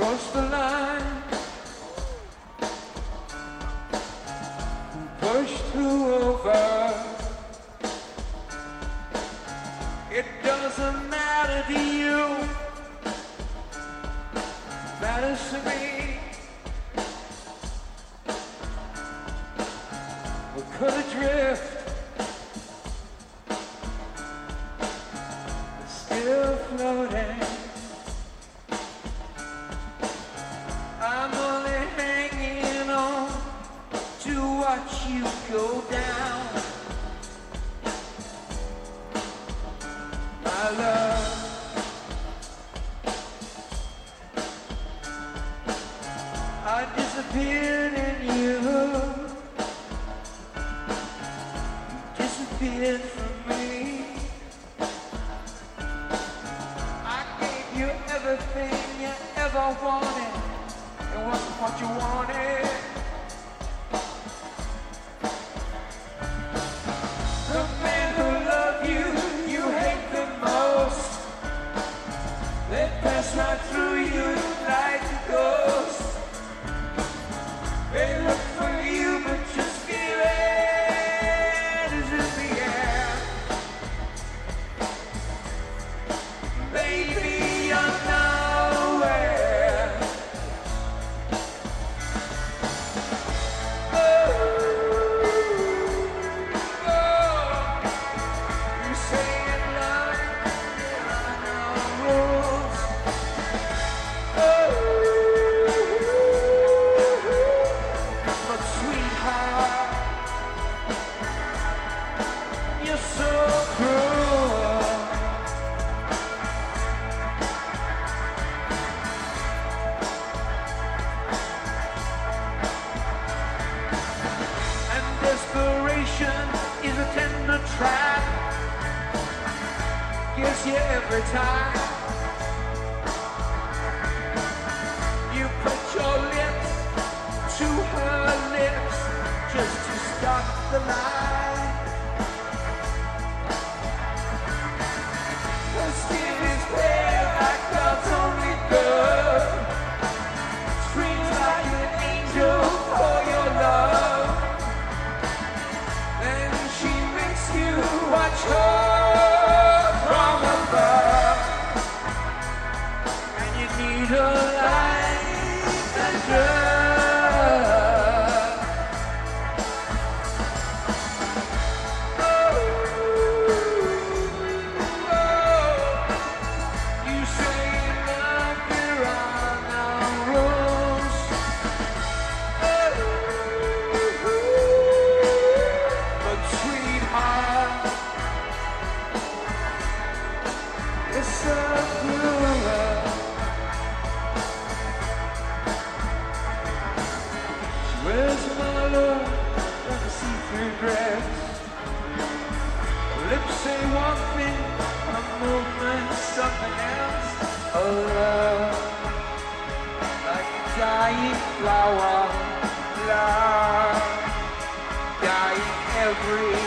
cross the line, push through over. It doesn't matter to you, matters to me. We could adrift, still floating. I'm only hanging on to watch you go down, my love. I disappeared in you, disappeared from me. I gave you everything you ever wanted. It wasn't what you wanted. The men who love you, you hate the most. They pass right through you like a ghost. They look for you, but your spirit is in the air. Baby, you're nowhere. Oh, you say in love, there are no rules. Oh, but sweetheart, you're so cruel. And desperation is a tender trap. Gives you every time. You put your lips to her lips just to stop the lie. Her skin is pale like God's only girl. Screams like an angel for your love. Then she makes you watch her from above. And you need her life and drug. Oh, you say in love there are no rules. Oh, but sweetheart, it's so cruel. She wears my love like a see-through dress. Her lips say one thing, her movement something else. Oh, love, like a dying flower, love, dying every